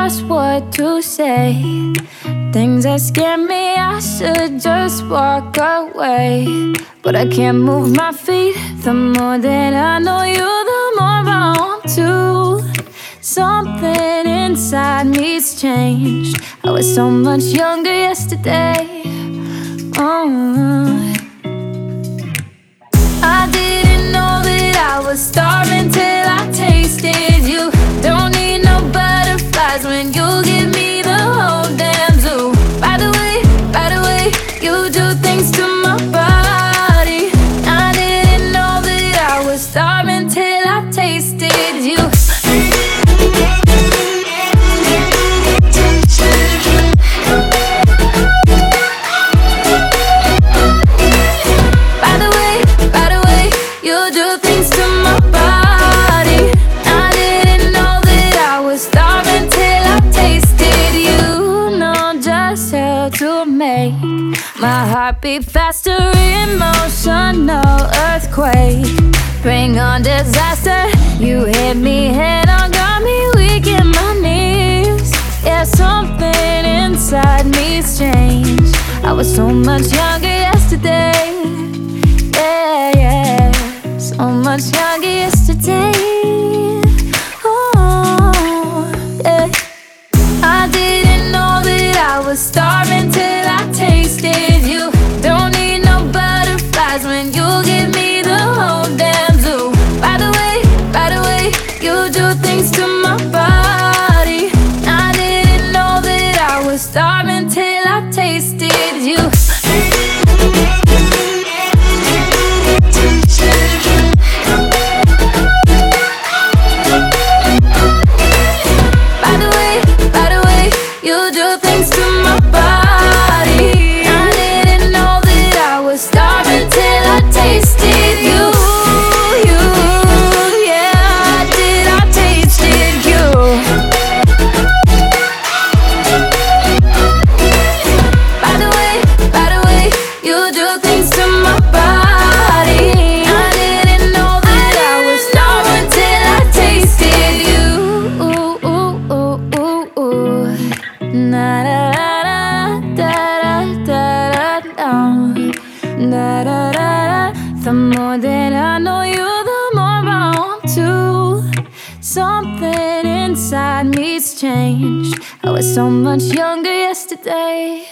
just what to say. Things that scare me, I should just walk away. But I can't move my feet. The more that I know you, the more I want to. Something inside me's changed. I was so much younger yesterday. I didn't know that I was starving till I tasted you. Don't need no butterflies when you give me the whole damn zoo. By the way, you do things to my body. I didn't know that I was starving till I tasted you. To make my heart beat faster, emotional earthquake. Bring on disaster. You hit me head on, got me weak in my knees. Yeah, something inside me's changed. I was so much younger yesterday. Yeah, so much younger yesterday. Oh, yeah. I didn't know that I was starving till I tasted you. Don't need no butterflies when you give me the whole damn zoo. By the way, you do things to my body. I didn't know that I was starving till I tasted you. You do things to my body. I didn't know that I was starving till I tasted you. Yeah, I tasted you. By the way, you do things to my body. I didn't know that I was starving till I tasted you. Na da da da da da da da da. The more that I know you, the more I want to. Something inside me's changed. I was so much younger yesterday.